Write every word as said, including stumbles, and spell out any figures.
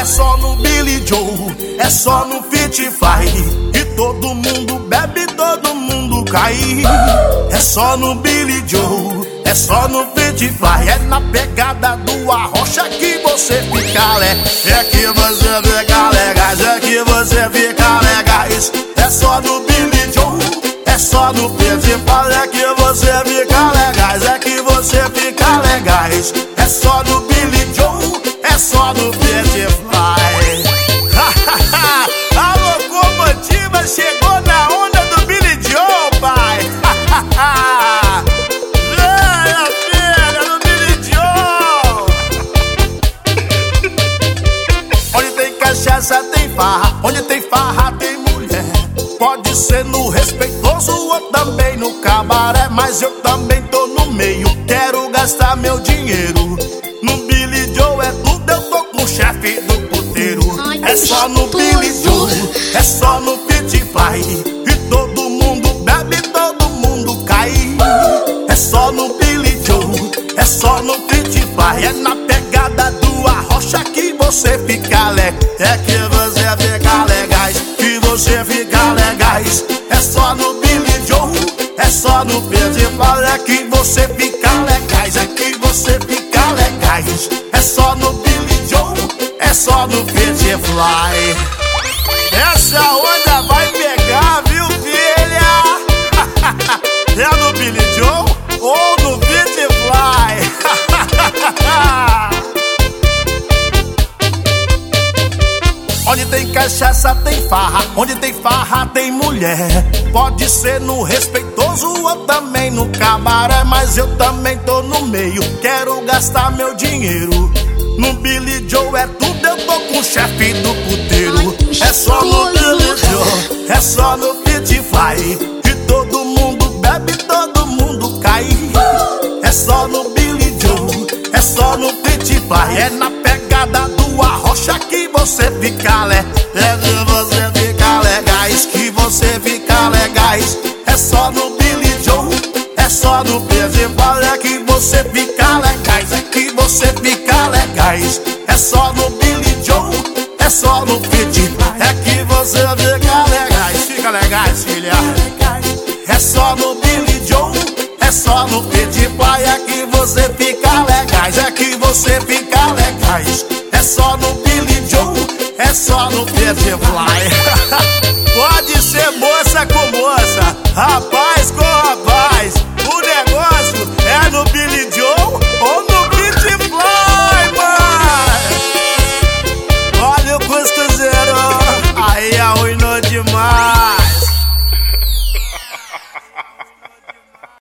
é só no Billy Joe, é só no Fit Fly. E todo mundo bebe, todo mundo cai. É só no Billy Joe, é só no Fit Fly. É na pegada do Arrocha que você fica lé. É que você fica legais, é que você fica legais. É só no Billy Joe, é só no Fit Fly. É que você fica legais, é que você fica legais. É só no Billy Joe, é só no Fit Fly. A locomotiva chegou na onda do Billy Joe, pai. Vem a filha do Billy Joe. Onde tem cachaça tem farra, onde tem farra tem mulher. Pode ser no respeitoso ou também no cabaré, mas eu também tô no meio, quero gastar meu dinheiro. No Billy Joe é tudo, eu tô com o chefe do puteiro. É só no Billy Joe, é só no Fit Fly. E todo mundo bebe, todo mundo cai. É só no Billy Joe, é só no Fit Fly. É na pegada do Arrocha que você fica lé. É que você fica legais, que você fica legais. É só no Billy Joe, é só no Fit Fly. É que você fica legais, é que você fica legais. É só no Billy Joe, é só no Fit Fly. Essa onda vai pegar, viu, filha? É no Billy Joe ou no Fit Fly? Onde tem cachaça tem farra, onde tem farra tem mulher. Pode ser no respeitoso ou também no cabaré, mas eu também tô no meio, quero gastar meu dinheiro. No Billy Joe é tudo, eu tô com o chefe do puteiro. É só no Billy Joe, é só no Fit Fly. E todo mundo bebe, todo mundo cai. É só no Billy Joe, é só no Fit Fly. É na pegada do Arrocha que você fica lé. É que você fica legais, que você fica legais. É só no Billy Joe, é só no Fit Fly. É que você fica legais, é que você fica legais. É só no Billy Joe, é só no Fit Fly. É que você fica legais, fica legais, filha. É só no Billy Joe, é só no Fit Fly. É que você fica legais, é que você fica legais. É só no Billy Joe, é só no Fit Fly.